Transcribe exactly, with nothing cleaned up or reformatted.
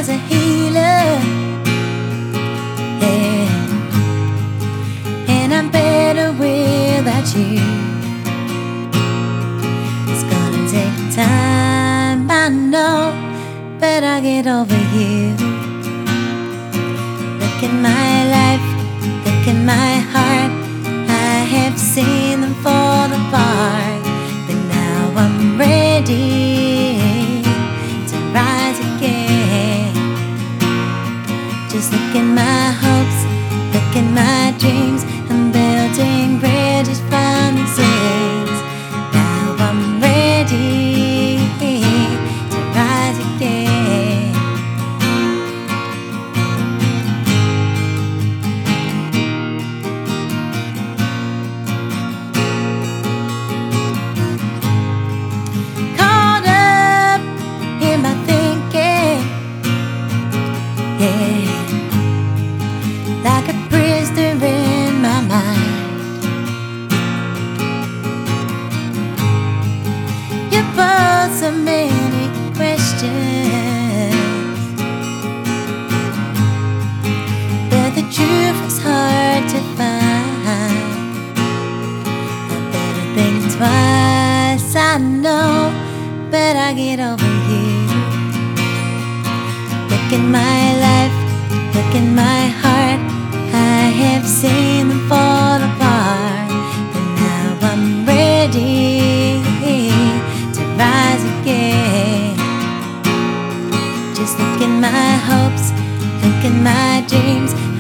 as a healer, yeah. And I'm better without you. It's gonna take time, I know, but I'll get over you. Look at my life, look at my heart. I have seen them fall apart, but now I'm ready to rise again. Just look at my hopes, look at my dreams. I'm building bridges from these seas. Now I'm ready to rise again. Caught up in my thinking, yeah, like a prisoner in my mind. You pose so many questions, but the truth is hard to find. I better think twice, I know, but I get over you. Look at my life, look at my heart. I have seen them fall apart, but now I'm ready to rise again. Just look at my hopes, look at my dreams.